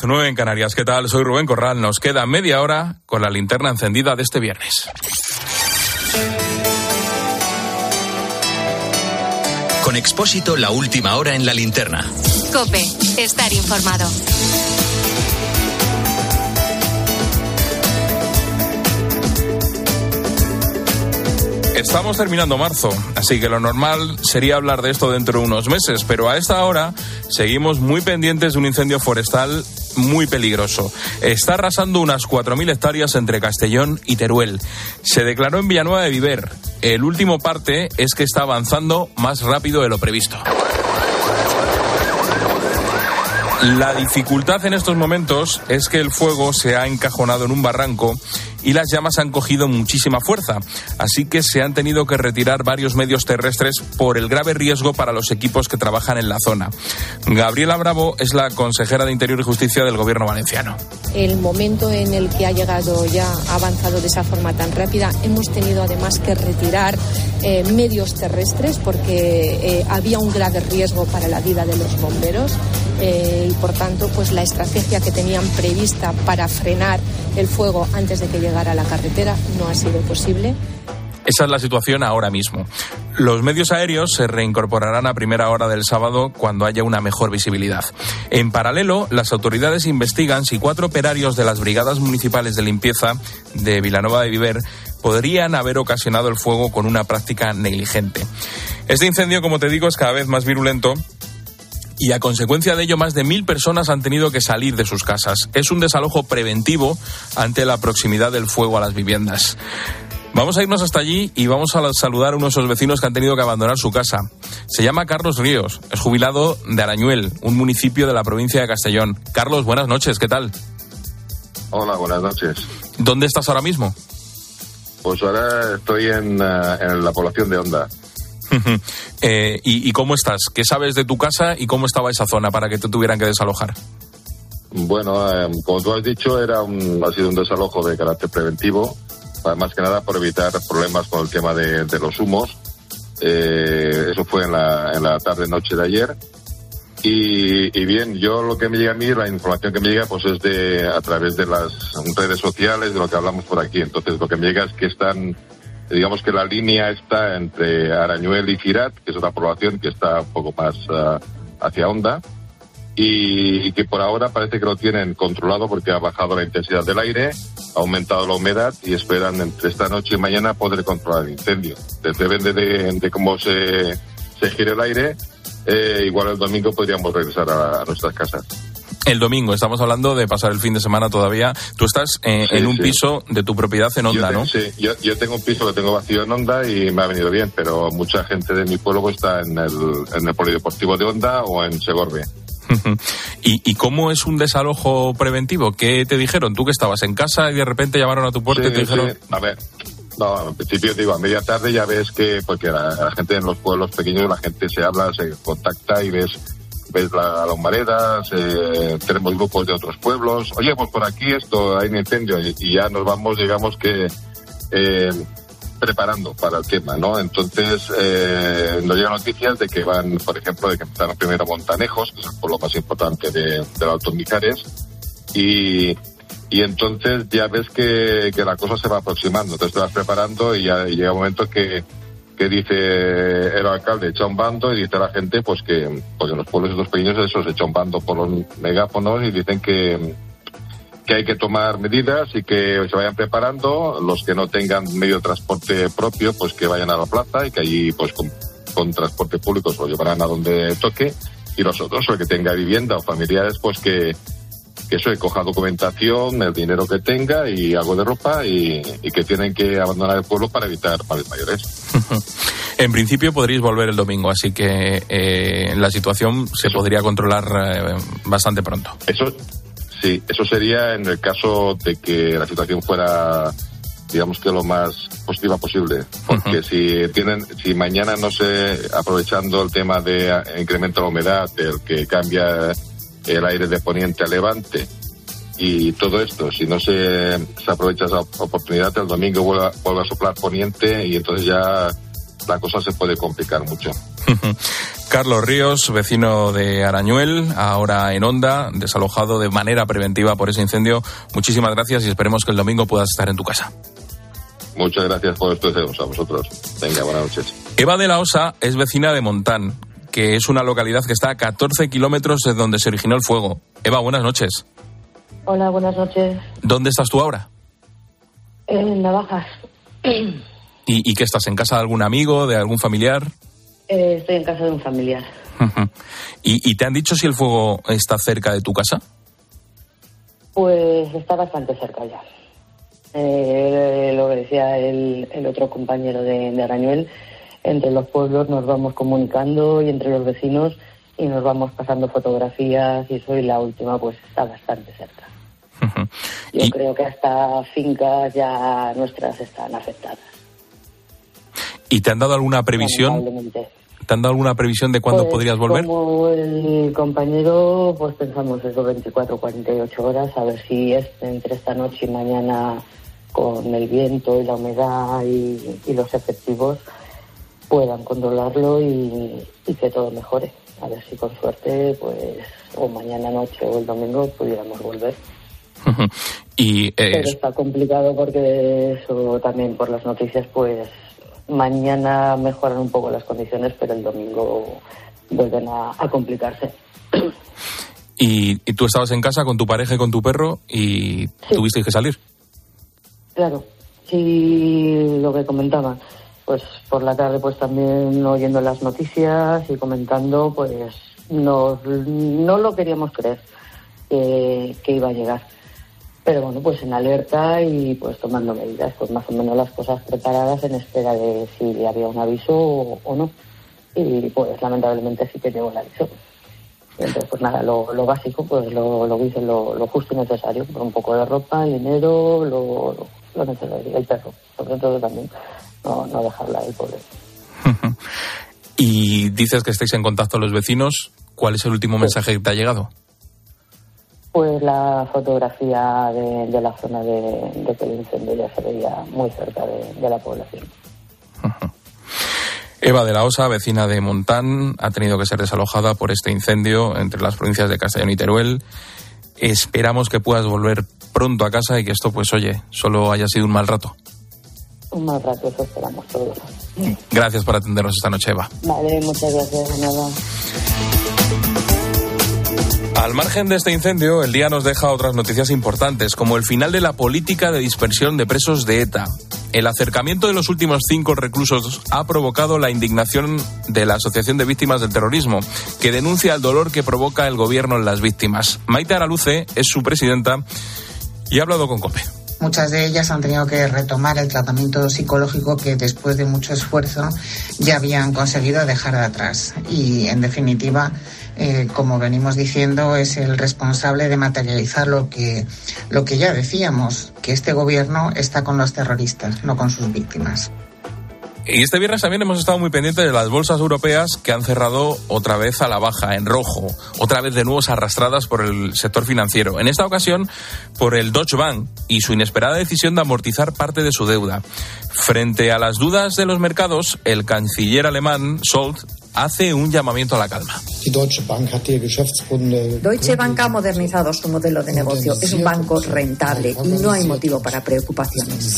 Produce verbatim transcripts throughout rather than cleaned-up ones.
nueve en Canarias. ¿Qué tal? Soy Rubén Corral. Nos queda media hora con la linterna encendida de este viernes. Con Expósito, la última hora en la linterna. COPE, estar informado. Estamos terminando marzo, así que lo normal sería hablar de esto dentro de unos meses, pero a esta hora seguimos muy pendientes de un incendio forestal muy peligroso. Está arrasando unas cuatro mil hectáreas entre Castellón y Teruel. Se declaró en Villanueva de Viver. El último parte es que está avanzando más rápido de lo previsto. La dificultad en estos momentos es que el fuego se ha encajonado en un barranco y las llamas han cogido muchísima fuerza, así que se han tenido que retirar varios medios terrestres por el grave riesgo para los equipos que trabajan en la zona. Gabriela Bravo es la consejera de Interior y Justicia del Gobierno valenciano. El momento en el que ha llegado ya, ha avanzado de esa forma tan rápida, hemos tenido además que retirar eh, medios terrestres porque eh, había un grave riesgo para la vida de los bomberos. Eh, y por tanto pues la estrategia que tenían prevista para frenar el fuego antes de que llegara a la carretera no ha sido posible. Esa es la situación ahora mismo. Los medios aéreos se reincorporarán a primera hora del sábado cuando haya una mejor visibilidad. En paralelo, las autoridades investigan si cuatro operarios de las brigadas municipales de limpieza de Villanueva de Viver podrían haber ocasionado el fuego con una práctica negligente. Este incendio, como te digo, es cada vez más virulento y a consecuencia de ello más de mil personas han tenido que salir de sus casas. Es un desalojo preventivo ante la proximidad del fuego a las viviendas. Vamos a irnos hasta allí y vamos a saludar a uno de esos vecinos que han tenido que abandonar su casa. Se llama Carlos Ríos, es jubilado de Arañuel, un municipio de la provincia de Castellón. Carlos, buenas noches, ¿qué tal? Hola, buenas noches. ¿Dónde estás ahora mismo? Pues ahora estoy en, uh, en la población de Onda. eh, ¿y, ¿Y cómo estás? ¿Qué sabes de tu casa y cómo estaba esa zona para que te tuvieran que desalojar? Bueno, eh, como tú has dicho, era un, ha sido un desalojo de carácter preventivo, más que nada por evitar problemas con el tema de, de los humos. Eh, eso fue en la, en la tarde-noche de ayer. Y, y bien, yo lo que me llega a mí, la información que me llega, pues es de a través de las redes sociales, de lo que hablamos por aquí. Entonces, lo que me llega es que están, digamos que la línea está entre Arañuel y Cirat, que es otra población que está un poco más uh, hacia Onda, y, y que por ahora parece que lo tienen controlado porque ha bajado la intensidad del aire, ha aumentado la humedad y esperan entre esta noche y mañana poder controlar el incendio. Depende de, de cómo se, se gire el aire. Eh, igual el domingo podríamos regresar a, a nuestras casas. El domingo, estamos hablando de pasar el fin de semana todavía. Tú estás eh, sí, en un sí. piso de tu propiedad en Onda, yo te, ¿no? Sí, yo, yo tengo un piso que tengo vacío en Onda y me ha venido bien, pero mucha gente de mi pueblo está en el, en el polideportivo de Onda o en Segorbe. ¿Y, ¿Y cómo es un desalojo preventivo? ¿Qué te dijeron? Tú que estabas en casa y de repente llamaron a tu puerta sí, y te dijeron... Sí. A ver, no, al principio digo, a media tarde ya ves que, porque la, la gente en los pueblos pequeños, la gente se habla, se contacta y ves ves la, las maredas, eh, tenemos grupos de otros pueblos, oye, pues por aquí esto, hay un incendio, y, y ya nos vamos, digamos que... Eh, preparando para el tema, ¿no? Entonces, eh, nos llegan noticias de que van, por ejemplo, de que empezaron primero Montanejos, que es el pueblo más importante de, de los Altos Mijares, y, y entonces ya ves que, que la cosa se va aproximando, entonces te vas preparando y ya y llega un momento que, que dice el alcalde, echa un bando y dice a la gente, pues que, porque en los pueblos estos pequeños eso se echa un bando por los megáfonos y dicen que que hay que tomar medidas y que se vayan preparando, los que no tengan medio de transporte propio, pues que vayan a la plaza y que allí, pues con, con transporte público se lo llevarán a donde toque, y los otros, el que tenga vivienda o familiares, pues que, que eso, que coja documentación, el dinero que tenga y algo de ropa y, y que tienen que abandonar el pueblo para evitar males mayores. En principio podréis volver el domingo, así que eh, la situación se eso. podría controlar eh, bastante pronto. Eso Sí, eso sería en el caso de que la situación fuera, digamos que lo más positiva posible, porque uh-huh. si tienen, si mañana no se, aprovechando el tema de incremento de la humedad, el que cambia el aire de poniente a levante y todo esto, si no se, se aprovecha esa oportunidad, el domingo vuelve, vuelve a soplar poniente y entonces ya la cosa se puede complicar mucho. Uh-huh. Carlos Ríos, vecino de Arañuel, ahora en Onda, desalojado de manera preventiva por ese incendio. Muchísimas gracias y esperemos que el domingo puedas estar en tu casa. Muchas gracias por estos deseos a vosotros. Venga, buenas noches. Eva de la Osa es vecina de Montán, que es una localidad que está a catorce kilómetros de donde se originó el fuego. Eva, buenas noches. Hola, buenas noches. ¿Dónde estás tú ahora? En Navajas. ¿Y, ¿Y qué estás? ¿En casa de algún amigo, de algún familiar? Eh, estoy en casa de un familiar. ¿Y, ¿Y te han dicho si el fuego está cerca de tu casa? Pues está bastante cerca ya. Eh, lo que decía el, el otro compañero de, de Arañuel, entre los pueblos nos vamos comunicando y entre los vecinos y nos vamos pasando fotografías y eso, y la última pues está bastante cerca. Uh-huh. Yo y... creo que hasta fincas ya nuestras están afectadas. ¿Y te han dado alguna previsión? ¿Te han dado alguna previsión de cuándo pues, podrías volver? Como el compañero, pues pensamos eso, veinticuatro, cuarenta y ocho horas, a ver si es entre esta noche y mañana, con el viento y la humedad y, y los efectivos, puedan controlarlo y, y que todo mejore. A ver si con suerte, pues, o mañana noche o el domingo pudiéramos volver. Uh-huh. Y, eh, Pero está complicado porque eso también por las noticias, pues, mañana mejoran un poco las condiciones, pero el domingo vuelven a, a complicarse. Y, y tú estabas en casa con tu pareja y con tu perro y sí. tuvisteis que salir. Claro, sí, lo que comentaba. Pues por la tarde pues también oyendo las noticias y comentando, pues nos, no lo queríamos creer que, que iba a llegar. Pero bueno, pues en alerta y pues tomando medidas, pues más o menos las cosas preparadas en espera de si había un aviso o, o no. Y pues lamentablemente sí que llegó el aviso. Y entonces pues nada, lo, lo básico, pues lo, lo hice lo, lo justo y necesario, un poco de ropa, el dinero, lo, lo, lo necesario, el perro, sobre todo también. No, no dejarla ahí, pobre. Y dices que estáis en contacto los vecinos. ¿Cuál es el último sí. mensaje que te ha llegado? Pues la fotografía de, de la zona de, de que el incendio ya se veía muy cerca de, de la población. Uh-huh. Eva de la Osa, vecina de Montán, ha tenido que ser desalojada por este incendio entre las provincias de Castellón y Teruel. Esperamos que puedas volver pronto a casa y que esto, pues oye, solo haya sido un mal rato. Un mal rato, eso esperamos todos. Gracias por atendernos esta noche, Eva. Vale, muchas gracias, de nada. Al margen de este incendio, el día nos deja otras noticias importantes, como el final de la política de dispersión de presos de ETA. El acercamiento de los últimos cinco reclusos ha provocado la indignación de la Asociación de Víctimas del Terrorismo, que denuncia el dolor que provoca el gobierno en las víctimas. Maite Araluce es su presidenta y ha hablado con COPE. Muchas de ellas han tenido que retomar el tratamiento psicológico que después de mucho esfuerzo ya habían conseguido dejar de atrás. Y, en definitiva, eh, como venimos diciendo, es el responsable de materializar lo que, lo que ya decíamos, que este gobierno está con los terroristas, no con sus víctimas. Y este viernes también hemos estado muy pendientes de las bolsas europeas que han cerrado otra vez a la baja, en rojo, otra vez de nuevo arrastradas por el sector financiero. En esta ocasión, por el Deutsche Bank y su inesperada decisión de amortizar parte de su deuda. Frente a las dudas de los mercados, el canciller alemán Scholz hace un llamamiento a la calma. Deutsche Bank ha modernizado su modelo de negocio. Es un banco rentable y no hay motivo para preocupaciones.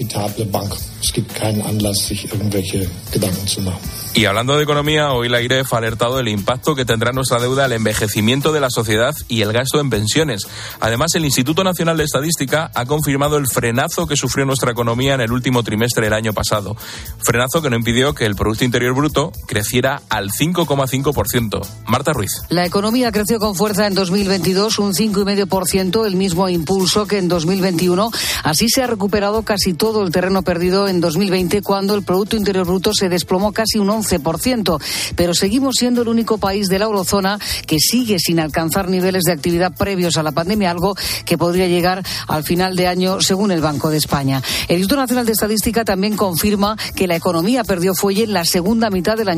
Y hablando de economía, hoy la I R E F ha alertado del impacto que tendrá nuestra deuda el envejecimiento de la sociedad y el gasto en pensiones. Además, el Instituto Nacional de Estadística ha confirmado el frenazo que sufrió nuestra economía en el último trimestre del año pasado. Frenazo que no impidió que el Producto Interior Bruto creciera al cinco coma cinco por ciento. Marta Ruiz. La economía creció con fuerza en dos mil veintidós, un cinco coma cinco por ciento, el mismo impulso que en dos mil veintiuno. Así se ha recuperado casi todo el terreno perdido en dos mil veinte, cuando el Producto Interior Bruto se desplomó casi un once por ciento. Pero seguimos siendo el único país de la eurozona que sigue sin alcanzar niveles de actividad previos a la pandemia, algo que podría llegar al final de año, según el Banco de España. El Instituto Nacional de Estadística también confirma que la economía perdió fuelle en la segunda mitad del año pasado.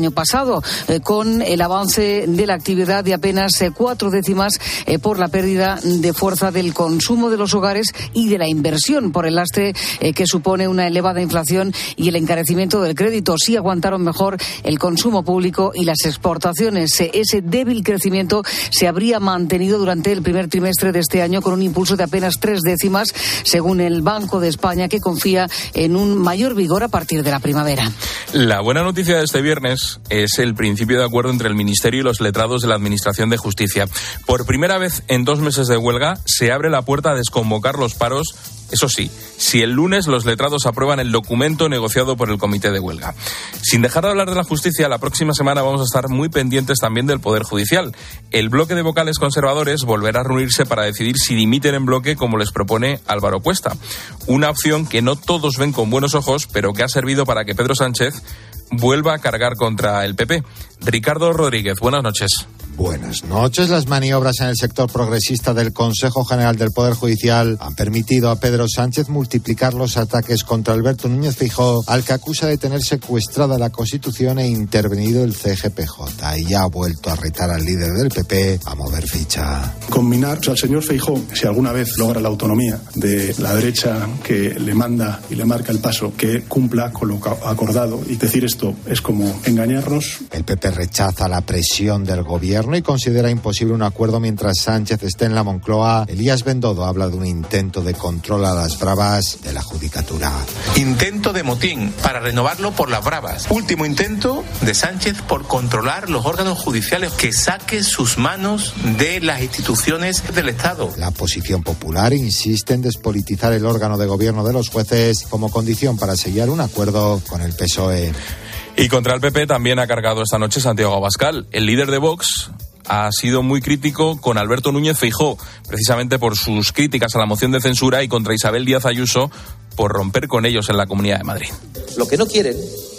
todo eh, con el avance de la actividad de apenas eh, cuatro décimas eh, por la pérdida de fuerza del consumo de los hogares y de la inversión por el lastre eh, que supone una elevada inflación y el encarecimiento del crédito. Sí aguantaron mejor el consumo público y las exportaciones. Eh, ese débil crecimiento se habría mantenido durante el primer trimestre de este año con un impulso de apenas tres décimas, según el Banco de España, que confía en un mayor vigor a partir de la primavera. La buena noticia de este viernes es el principio de acuerdo entre el Ministerio y los letrados de la Administración de Justicia. Por primera vez en dos meses de huelga se abre la puerta a desconvocar los paros. Eso sí, si el lunes los letrados aprueban el documento negociado por el comité de huelga. Sin dejar de hablar de la justicia, la próxima semana vamos a estar muy pendientes también del Poder Judicial. El bloque de vocales conservadores volverá a reunirse para decidir si dimiten en bloque, como les propone Álvaro Cuesta. Una opción que no todos ven con buenos ojos, pero que ha servido para que Pedro Sánchez vuelva a cargar contra el P P. Ricardo Rodríguez, buenas noches. Buenas noches. Las maniobras en el sector progresista del Consejo General del Poder Judicial han permitido a Pedro Sánchez multiplicar los ataques contra Alberto Núñez Feijóo, al que acusa de tener secuestrada la Constitución e intervenido el C G P J. Y ha vuelto a retar al líder del P P a mover ficha. Combinar al señor Feijóo, si alguna vez logra la autonomía de la derecha que le manda y le marca el paso, que cumpla con lo acordado. Y decir esto es como engañarnos. El P P rechaza la presión del gobierno y considera imposible un acuerdo mientras Sánchez esté en la Moncloa. Elías Bendodo habla de un intento de control a las bravas de la judicatura. Intento de motín para renovarlo por las bravas. Último intento de Sánchez por controlar los órganos judiciales, que saque sus manos de las instituciones del Estado. La Oposición Popular insiste en despolitizar el órgano de gobierno de los jueces como condición para sellar un acuerdo con el P S O E. Y contra el P P también ha cargado esta noche Santiago Abascal. El líder de Vox ha sido muy crítico con Alberto Núñez Feijóo, precisamente por sus críticas a la moción de censura, y contra Isabel Díaz Ayuso por romper con ellos en la Comunidad de Madrid. Lo que no quieren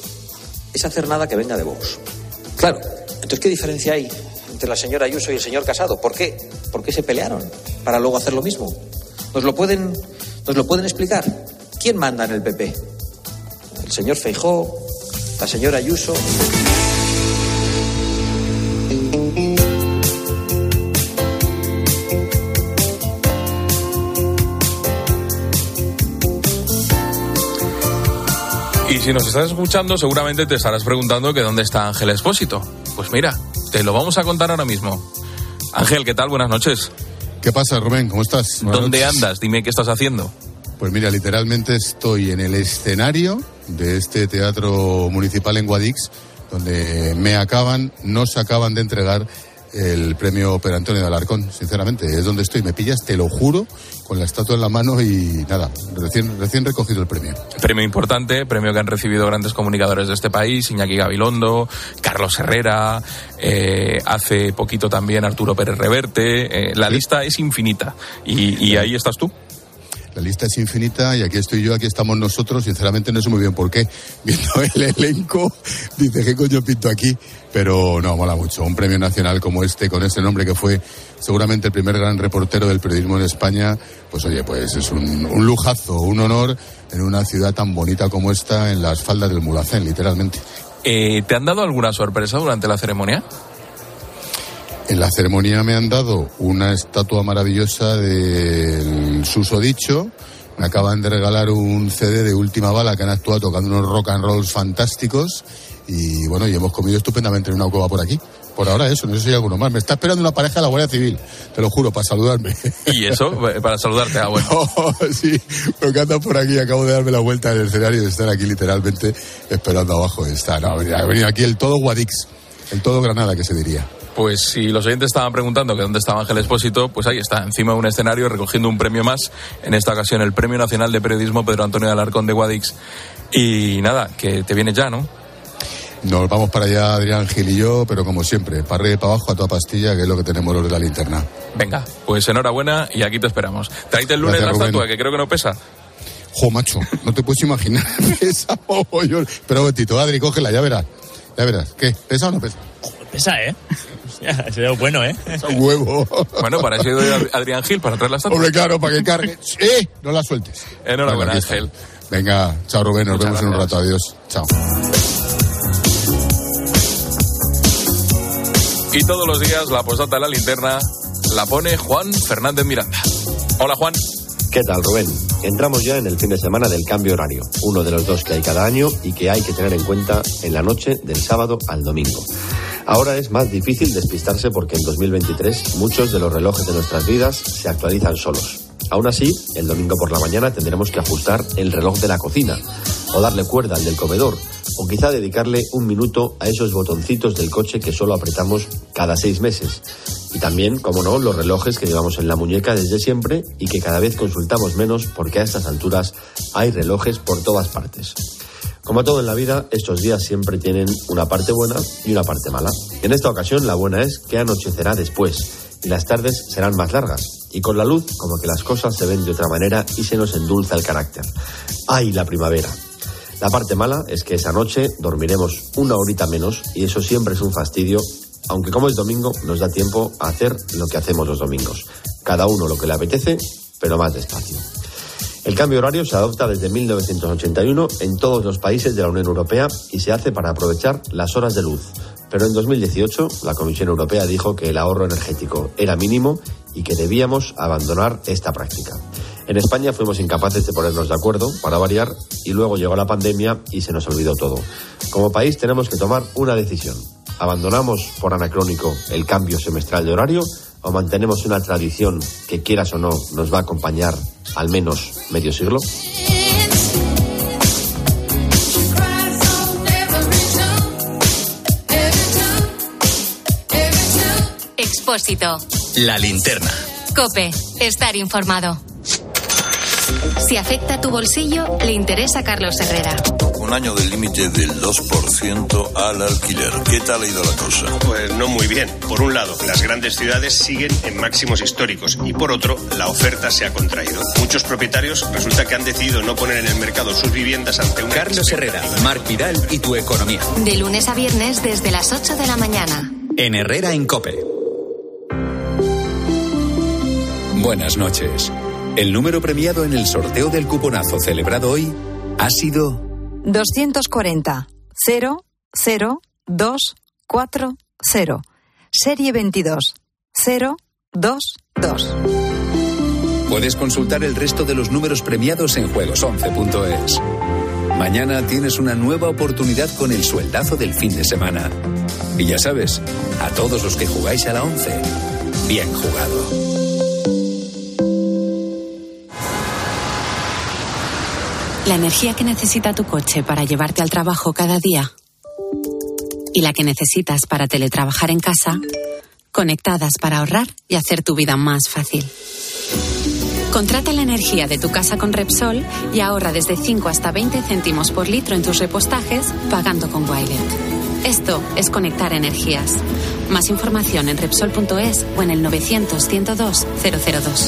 es hacer nada que venga de Vox. Claro, entonces ¿qué diferencia hay entre la señora Ayuso y el señor Casado? ¿Por qué? ¿Por qué se pelearon? ¿Para luego hacer lo mismo? ¿Nos lo pueden, nos lo pueden explicar? ¿Quién manda en el P P? ¿El señor Feijóo? ¿La señora Ayuso? Y si nos estás escuchando, seguramente te estarás preguntando que dónde está Ángel Expósito. Pues mira, te lo vamos a contar ahora mismo. Ángel, ¿qué tal? Buenas noches. ¿Qué pasa, Rubén? ¿Cómo estás? Buenas ¿Dónde noches. andas? Dime qué estás haciendo. Pues mira, literalmente estoy en el escenario de este teatro municipal en Guadix, donde me acaban, nos acaban de entregar el premio Per Antonio de Alarcón. Sinceramente, es donde estoy. Me pillas, te lo juro, con la estatua en la mano y nada, recién, recién recogido el premio. Premio importante, premio que han recibido grandes comunicadores de este país, Iñaki Gabilondo, Carlos Herrera, eh, hace poquito también Arturo Pérez Reverte. Eh, la ¿Sí? lista es infinita y, y ahí estás tú. La lista es infinita y aquí estoy yo, aquí estamos nosotros. Sinceramente no sé muy bien por qué. Viendo el elenco, dice, ¿qué coño pinto aquí? Pero no, mola mucho. Un premio nacional como este, con ese nombre que fue seguramente el primer gran reportero del periodismo en España, pues oye, pues es un, un lujazo, un honor en una ciudad tan bonita como esta, en las faldas del Mulhacén, literalmente. Eh, ¿Te han dado alguna sorpresa durante la ceremonia? En la ceremonia me han dado una estatua maravillosa del susodicho. Me acaban de regalar un C D de Última Bala, que han actuado tocando unos rock and rolls fantásticos. Y bueno, y hemos comido estupendamente en una cueva por aquí. Por ahora eso, no sé si hay alguno más. Me está esperando una pareja de la Guardia Civil, te lo juro, para saludarme. ¿Y eso? Para saludarte, ah, bueno. No, sí, lo que andan por aquí, acabo de darme la vuelta en el escenario de estar aquí literalmente esperando abajo. Está, no, ha venido aquí el todo Guadix, el todo Granada, que se diría. Pues si los oyentes estaban preguntando que dónde estaba Ángel Expósito, pues ahí está, encima de un escenario recogiendo un premio más, en esta ocasión el Premio Nacional de Periodismo Pedro Antonio de Alarcón de Guadix. Y nada, que te vienes ya, ¿no? Nos vamos para allá, Adrián Gil y yo, pero como siempre, para arriba y para abajo a toda pastilla, que es lo que tenemos los de la linterna. Venga, pues enhorabuena y aquí te esperamos. Tráete el lunes Gracias, la estatua, que creo que no pesa. Jo, macho, no te puedes imaginar. Pesa mogollón. Pero un momentito, Adri, cógela, ya verás. Ya verás. ¿Qué? ¿Pesa o no pesa? Pesa, ¿eh? Ha sido bueno, ¿eh? Es un huevo. Bueno, para eso he ido a Adrián Gil, para traer la estatua. Hombre, claro, para que cargue. ¡Eh! No la sueltes. Enhorabuena, Ángel. Venga, chao, Rubén. Nos Muchas vemos gracias. En un rato. Adiós. Chao. Y todos los días la postdata de la linterna la pone Juan Fernández Miranda. Hola, Juan. ¿Qué tal, Rubén? Entramos ya en el fin de semana del cambio horario, uno de los dos que hay cada año y que hay que tener en cuenta en la noche del sábado al domingo. Ahora es más difícil despistarse porque en dos mil veintitrés muchos de los relojes de nuestras vidas se actualizan solos. Aún así, el domingo por la mañana tendremos que ajustar el reloj de la cocina, o darle cuerda al del comedor, o quizá dedicarle un minuto a esos botoncitos del coche que solo apretamos cada seis meses. Y también, como no, los relojes que llevamos en la muñeca desde siempre y que cada vez consultamos menos porque a estas alturas hay relojes por todas partes. Como todo en la vida, estos días siempre tienen una parte buena y una parte mala. En esta ocasión la buena es que anochecerá después y las tardes serán más largas. Y con la luz, como que las cosas se ven de otra manera y se nos endulza el carácter. ¡Ay, la primavera! La parte mala es que esa noche dormiremos una horita menos y eso siempre es un fastidio, aunque como es domingo nos da tiempo a hacer lo que hacemos los domingos. Cada uno lo que le apetece, pero más despacio. El cambio horario se adopta desde mil novecientos ochenta y uno en todos los países de la Unión Europea y se hace para aprovechar las horas de luz. Pero en dos mil dieciocho la Comisión Europea dijo que el ahorro energético era mínimo y que debíamos abandonar esta práctica. En España fuimos incapaces de ponernos de acuerdo, para variar, y luego llegó la pandemia y se nos olvidó todo. Como país tenemos que tomar una decisión. ¿Abandonamos por anacrónico el cambio semestral de horario o mantenemos una tradición que, quieras o no, nos va a acompañar al menos medio siglo? Expósito. La linterna. COPE. Estar informado. Si afecta tu bolsillo, le interesa a Carlos Herrera. Un año del límite del dos por ciento al alquiler. ¿Qué tal ha ido la cosa? Pues no muy bien. Por un lado, las grandes ciudades siguen en máximos históricos y por otro, la oferta se ha contraído. Muchos propietarios resulta que han decidido no poner en el mercado sus viviendas ante un... Carlos Herrera, Marc Vidal y tu economía. De lunes a viernes desde las ocho de la mañana. En Herrera en COPE. Buenas noches. El número premiado en el sorteo del cuponazo celebrado hoy ha sido doscientos cuarenta cero cero dos cuatro cero, serie veintidós cero dos dos. Puedes consultar el resto de los números premiados en juegos once punto es. Mañana tienes una nueva oportunidad con el sueldazo del fin de semana. Y ya sabes, a todos los que jugáis a la once, bien jugado. La energía que necesita tu coche para llevarte al trabajo cada día y la que necesitas para teletrabajar en casa, conectadas para ahorrar y hacer tu vida más fácil. Contrata la energía de tu casa con Repsol y ahorra desde cinco hasta veinte céntimos por litro en tus repostajes pagando con Wilet. Esto es conectar energías. Más información en Repsol punto es o en el novecientos ciento dos cero cero dos.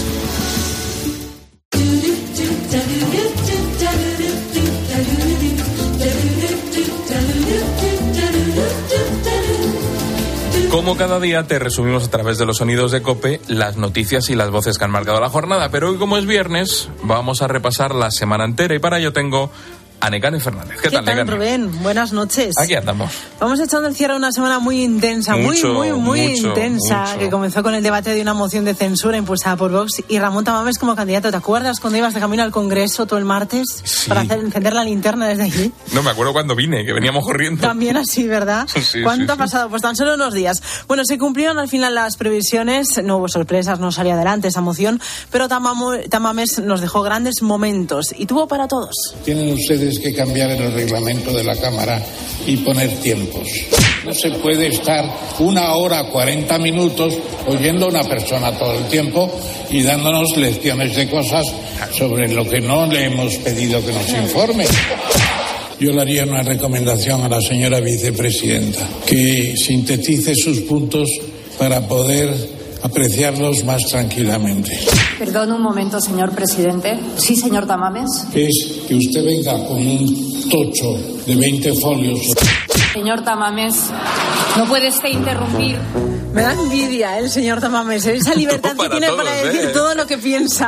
Como cada día te resumimos a través de los sonidos de COPE las noticias y las voces que han marcado la jornada, pero hoy como es viernes vamos a repasar la semana entera y para ello tengo a Nekane Fernández. ¿Qué, ¿Qué tal, tal, Nekane? Rubén? Buenas noches. Aquí andamos. Vamos echando el cierre a una semana muy intensa, Mucho, muy, muy, muy mucho, intensa, mucho. que comenzó con el debate de una moción de censura impulsada por Vox y Ramón Tamames como candidato. ¿Te acuerdas cuando ibas de camino al Congreso todo el martes Sí. para hacer, encender la linterna desde allí? No me acuerdo cuando vine, que veníamos corriendo. También así, ¿verdad? Sí, ¿Cuánto sí, ha sí. pasado? Pues tan solo unos días. Bueno, se cumplieron al final las previsiones, no hubo sorpresas, no salió adelante esa moción, pero Tamamo- Tamames nos dejó grandes momentos y tuvo para todos. Tienen ustedes que cambiar el reglamento de la Cámara y poner tiempos. No se puede estar una hora, cuarenta minutos oyendo a una persona todo el tiempo y dándonos lecciones de cosas sobre lo que no le hemos pedido que nos informe. Yo le haría una recomendación a la señora vicepresidenta, que sintetice sus puntos para poder apreciarlos más tranquilamente. Perdón un momento, señor presidente. Sí, señor Tamames. Es que usted venga con un tocho de veinte folios. Señor Tamames, no puede usted interrumpir. Me da envidia el señor Tamames, esa libertad que para tiene todos, para decir ¿eh? todo lo que piensa.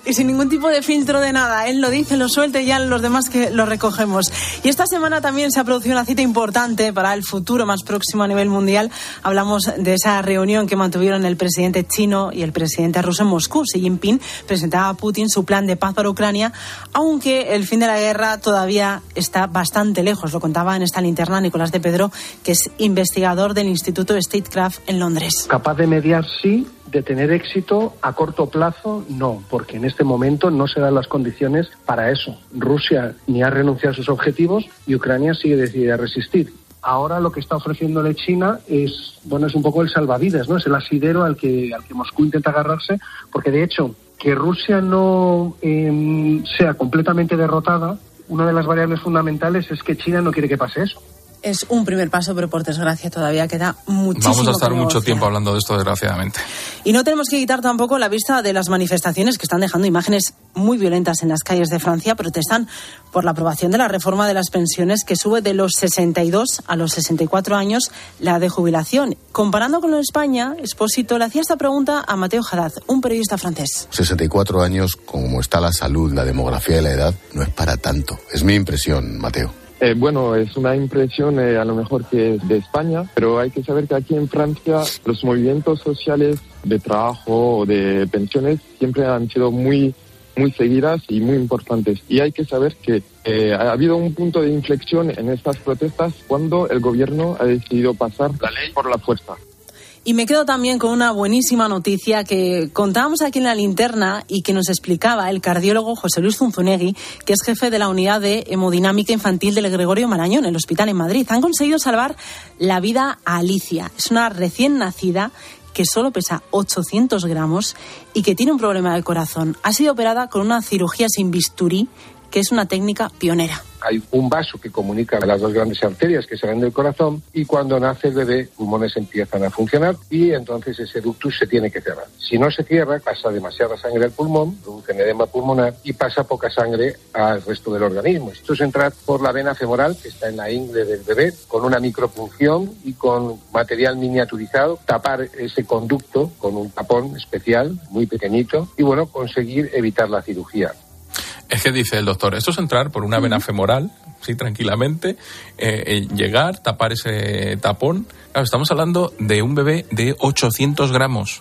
y sin ningún tipo de filtro de nada. Él lo dice, lo suelta y ya los demás que lo recogemos. Y esta semana también se ha producido una cita importante para el futuro más próximo a nivel mundial. Hablamos de esa reunión que mantuvieron el presidente chino y el presidente ruso en Moscú. Xi Jinping presentaba a Putin su plan de paz para Ucrania, aunque el fin de la guerra todavía está bastante lejos. Lo contaba en esta linterna Nicolás de Pedro, que es investigador del Instituto Statecraft en Londres. Capaz de mediar, sí. De tener éxito a corto plazo, no, porque en este momento no se dan las condiciones para eso. Rusia ni ha renunciado a sus objetivos y Ucrania sigue decidida a resistir. Ahora lo que está ofreciéndole China es, bueno, es un poco el salvavidas, ¿no? Es el asidero al que, al que Moscú intenta agarrarse, porque de hecho, que Rusia no eh, sea completamente derrotada, una de las variables fundamentales es que China no quiere que pase eso. Es un primer paso, pero por desgracia todavía queda muchísimo. Vamos a estar mucho negociar. tiempo hablando de esto, desgraciadamente. Y no tenemos que quitar tampoco la vista de las manifestaciones que están dejando imágenes muy violentas en las calles de Francia. Protestan por la aprobación de la reforma de las pensiones que sube de los sesenta y dos a los sesenta y cuatro años la de jubilación. Comparando con lo de España, Expósito le hacía esta pregunta a Mateo Haddad, un periodista francés. sesenta y cuatro años, como está la salud, la demografía y la edad, no es para tanto. Es mi impresión, Mateo. Eh, bueno, es una impresión eh, a lo mejor que es de España, pero hay que saber que aquí en Francia los movimientos sociales de trabajo o de pensiones siempre han sido muy, muy seguidas y muy importantes. Y hay que saber que eh, ha habido un punto de inflexión en estas protestas cuando el gobierno ha decidido pasar la ley por la fuerza. Y me quedo también con una buenísima noticia que contábamos aquí en la linterna y que nos explicaba el cardiólogo José Luis Zunzunegui, que es jefe de la unidad de hemodinámica infantil del Gregorio Marañón, el hospital en Madrid. Han conseguido salvar la vida a Alicia. Es una recién nacida que solo pesa ochocientos gramos y que tiene un problema de corazón. Ha sido operada con una cirugía sin bisturí, que es una técnica pionera. Hay un vaso que comunica las dos grandes arterias que salen del corazón y cuando nace el bebé, los pulmones empiezan a funcionar y entonces ese ductus se tiene que cerrar. Si no se cierra, pasa demasiada sangre al pulmón, produce un edema pulmonar y pasa poca sangre al resto del organismo. Esto es entrar por la vena femoral, que está en la ingle del bebé, con una micropunción y con material miniaturizado, tapar ese conducto con un tapón especial, muy pequeñito, y bueno, conseguir evitar la cirugía. Es que dice el doctor, esto es entrar por una vena femoral, sí, tranquilamente, eh, eh, llegar, tapar ese tapón. Claro, estamos hablando de un bebé de ochocientos gramos.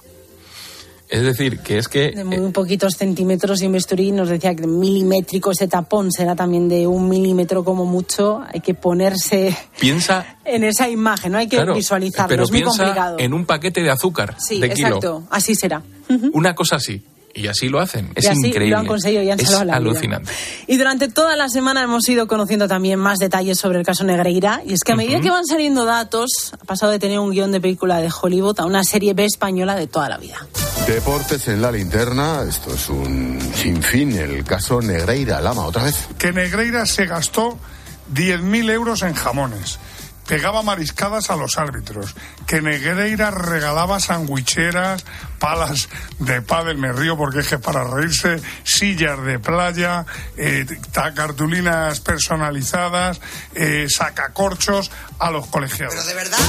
Es decir, que es que... De muy poquitos centímetros y un bisturí, nos decía que milimétrico ese tapón será también de un milímetro como mucho. Hay que ponerse piensa en esa imagen, no hay que claro, visualizarlo, pero es muy piensa complicado. En un paquete de azúcar, sí, de kilo. Exacto, así será. Una cosa así. Y así lo hacen. Es y así increíble. Lo han conseguido y han es salvado la alucinante. vida. Y durante toda la semana hemos ido conociendo también más detalles sobre el caso Negreira. Y es que a medida uh-huh. que van saliendo datos, ha pasado de tener un guión de película de Hollywood a una serie B española de toda la vida. Deportes en la linterna. Esto es un sinfín. El caso Negreira. Lama, otra vez. Que Negreira se gastó diez mil euros en jamones. Pegaba mariscadas a los árbitros, que Negreira regalaba sandwicheras, palas de pádel, me río porque es que para reírse, sillas de playa, eh, cartulinas personalizadas, eh, sacacorchos a los colegiados. Pero de verdad.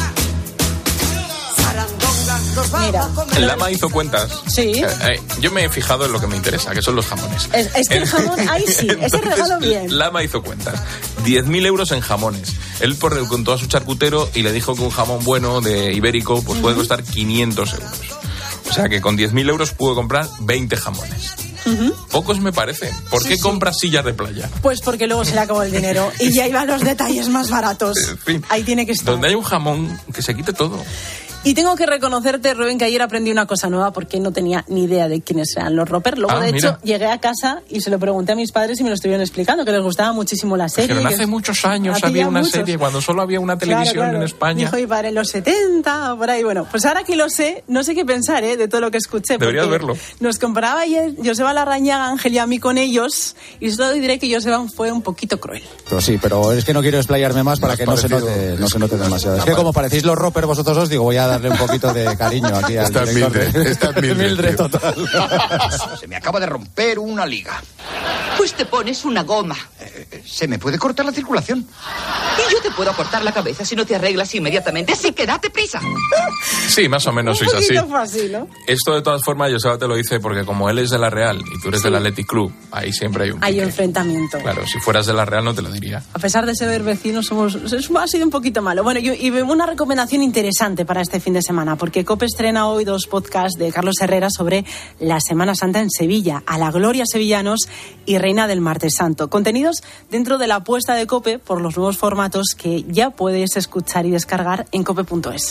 Mira, Lama hizo cuentas. Sí. Eh, eh, yo me he fijado en lo que me interesa, que son los jamones. Es, es que el jamón, ahí sí, ese regalo bien. Lama hizo cuentas. diez mil euros en jamones. Él por, contó a su charcutero y le dijo que un jamón bueno de ibérico pues uh-huh. puede costar quinientos euros. O sea que con diez mil euros pudo comprar veinte jamones. Uh-huh. Pocos me parecen. ¿Por sí, qué sí. compras sillas de playa? Pues porque luego se le acabó el dinero y ya iban los detalles más baratos. En fin, ahí tiene que estar. Donde hay un jamón, que se quite todo. Y tengo que reconocerte, Rubén, que ayer aprendí una cosa nueva porque no tenía ni idea de quiénes eran los Roper. Luego, ah, de hecho, mira. llegué a casa y se lo pregunté a mis padres y me lo estuvieron explicando, que les gustaba muchísimo la serie. Pero hace es... muchos años había una muchos. serie, cuando solo había una televisión claro, claro. en España. Dijo mi padre, en los setenta, por ahí. Bueno, pues ahora que lo sé, no sé qué pensar ¿eh? de todo lo que escuché. Deberías verlo. Nos comparaba ayer Joseba Larrañaga, Ángel y a mí con ellos, y solo diré que Joseba fue un poquito cruel. Pero sí, pero es que no quiero explayarme más para que no se, note, no se note demasiado. Es que como parecéis los Roper vosotros dos, digo, voy a darle un poquito de cariño aquí al está Mildred, de... Está Mildred, Mildred total. Se me acaba de romper una liga. Pues te pones una goma. se me puede cortar la circulación. Y yo te puedo cortar la cabeza si no te arreglas inmediatamente, así que date prisa. Sí, más o menos sois así. Fácil, ¿no? Esto de todas formas, Joseba te lo dice porque como él es de la Real y tú eres sí. del Athletic Club, ahí siempre hay un Hay pique. enfrentamiento. Claro, si fueras de la Real no te lo diría. A pesar de ser vecinos, somos, ha sido un poquito malo. Bueno, y, y una recomendación interesante para este fin de semana, porque COPE estrena hoy dos podcasts de Carlos Herrera sobre la Semana Santa en Sevilla, A la Gloria Sevillanos y Reina del Martes Santo. Contenidos dentro de la apuesta de COPE por los nuevos formatos que ya puedes escuchar y descargar en cope punto es.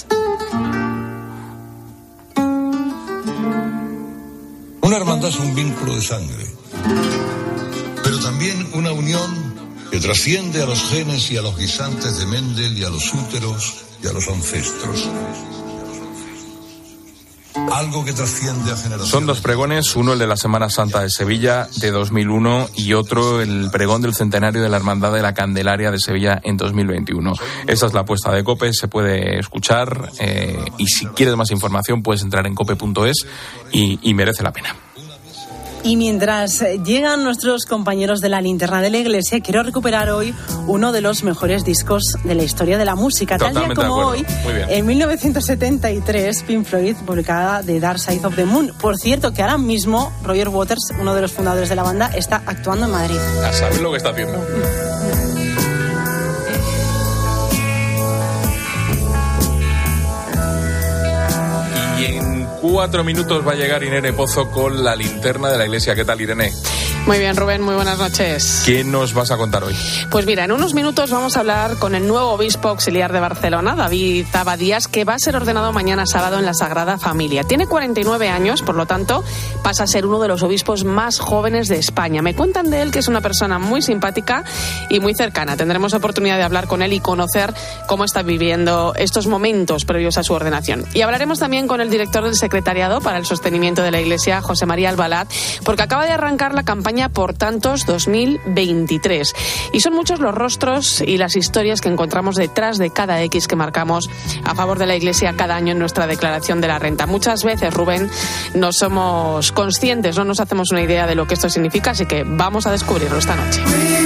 Una hermandad es un vínculo de sangre, pero también una unión que trasciende a los genes y a los guisantes de Mendel y a los úteros y a los ancestros. Algo que trasciende a generaciones. Son dos pregones, uno el de la Semana Santa de Sevilla de dos mil uno y otro el pregón del centenario de la Hermandad de la Candelaria de Sevilla en dos mil veintiuno. Esa es la apuesta de COPE, se puede escuchar eh, y si quieres más información puedes entrar en cope punto es y, y merece la pena. Y mientras llegan nuestros compañeros de la Linterna de la Iglesia, quiero recuperar hoy uno de los mejores discos de la historia de la música. Totalmente Tal día como hoy, en mil novecientos setenta y tres, Pink Floyd publicaba The Dark Side of the Moon. Por cierto, que ahora mismo Roger Waters, uno de los fundadores de la banda, está actuando en Madrid. A saber lo que está haciendo. Y en cuatro minutos va a llegar Irene Pozo con la Linterna de la Iglesia. ¿Qué tal, Irene? Muy bien, Rubén, muy buenas noches. ¿Qué nos vas a contar hoy? Pues mira, en unos minutos vamos a hablar con el nuevo obispo auxiliar de Barcelona, David Abadías, que va a ser ordenado mañana sábado en la Sagrada Familia. Tiene cuarenta y nueve años, por lo tanto, pasa a ser uno de los obispos más jóvenes de España. Me cuentan de él que es una persona muy simpática y muy cercana. Tendremos oportunidad de hablar con él y conocer cómo está viviendo estos momentos previos a su ordenación. Y hablaremos también con el director del Secretariado para el Sostenimiento de la Iglesia, José María Albalat, porque acaba de arrancar la campaña Por Tantos dos mil veintitrés. Y son muchos los rostros y las historias que encontramos detrás de cada X que marcamos a favor de la Iglesia cada año en nuestra declaración de la renta. Muchas veces, Rubén, no somos conscientes, no nos hacemos una idea de lo que esto significa, así que vamos a descubrirlo esta noche.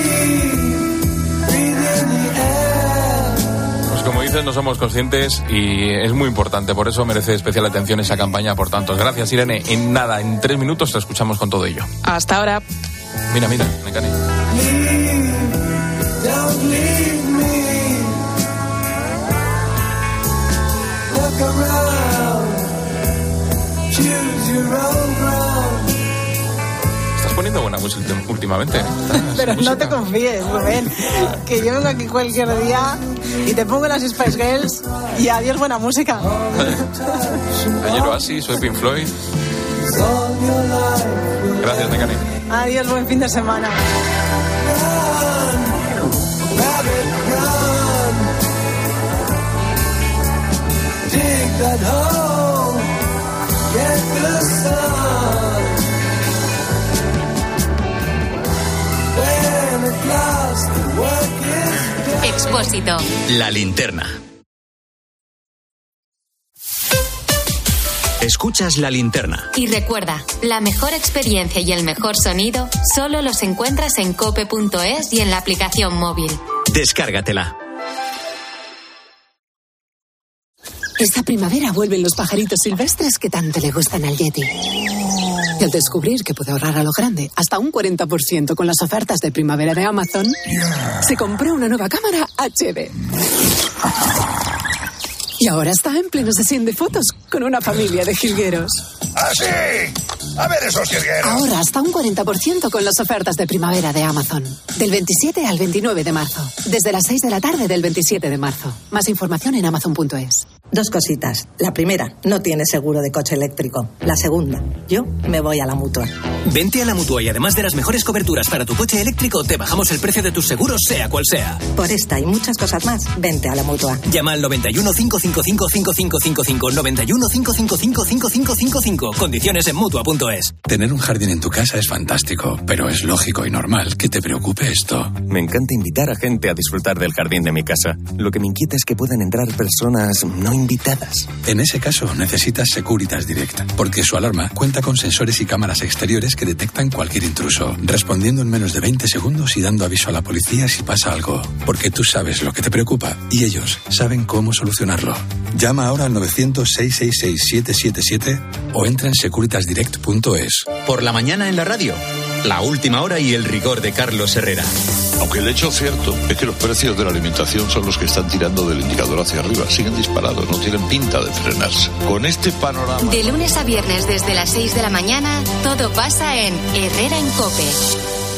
Como dices, no somos conscientes y es muy importante, por eso merece especial atención esa campaña Por Tantos. Gracias, Irene. En nada, en tres minutos te escuchamos con todo ello. Hasta ahora. Mira, mira, Mecani. Estás poniendo buena música últimamente, ¿eh? Pero no te confíes, Rubén, que yo vengo aquí cualquier día y te pongo las Spice Girls y adiós buena música. Ayer Oasis, soy Pink Floyd. Gracias, Mecani. Adiós, buen fin de semana. Expósito. La Linterna. Escuchas La Linterna. Y recuerda, la mejor experiencia y el mejor sonido solo los encuentras en cope punto es y en la aplicación móvil. Descárgatela. Esta primavera vuelven los pajaritos silvestres que tanto le gustan al Yeti. Y al descubrir que puede ahorrar a lo grande hasta un cuarenta por ciento con las ofertas de primavera de Amazon, yeah. se compró una nueva cámara H D. Y ahora está en pleno sesión de fotos con una familia de jilgueros. ¡Ah, sí! A ver esos jilgueros. Ahora hasta un cuarenta por ciento con las ofertas de primavera de Amazon. Del veintisiete al veintinueve de marzo. Desde las seis de la tarde del veintisiete de marzo. Más información en amazon punto es. Dos cositas. La primera, no tienes seguro de coche eléctrico. La segunda, yo me voy a la Mutua. Vente a la Mutua y además de las mejores coberturas para tu coche eléctrico, te bajamos el precio de tus seguros, sea cual sea. Por esta y muchas cosas más, vente a la Mutua. Llama al noventa y uno, cinco cinco cinco, cinco cinco cinco cinco, noventa y uno, uno cinco cinco cinco cinco cinco cinco cinco. Condiciones en mutua punto es. Tener un jardín en tu casa es fantástico, pero es lógico y normal que te preocupe esto. Me encanta invitar a gente a disfrutar del jardín de mi casa. Lo que me inquieta es que puedan entrar personas no invitadas. En ese caso, necesitas Securitas Direct, porque su alarma cuenta con sensores y cámaras exteriores que detectan cualquier intruso, respondiendo en menos de veinte segundos y dando aviso a la policía si pasa algo. Porque tú sabes lo que te preocupa y ellos saben cómo solucionarlo. Llama ahora al novecientos, seiscientos sesenta y seis, siete siete siete o entra en securitas direct punto es. Por la mañana en la radio, la última hora y el rigor de Carlos Herrera. Aunque el hecho cierto es que los precios de la alimentación son los que están tirando del indicador hacia arriba. Siguen disparados, no tienen pinta de frenarse. Con este panorama... De lunes a viernes desde las seis de la mañana, todo pasa en Herrera en COPE.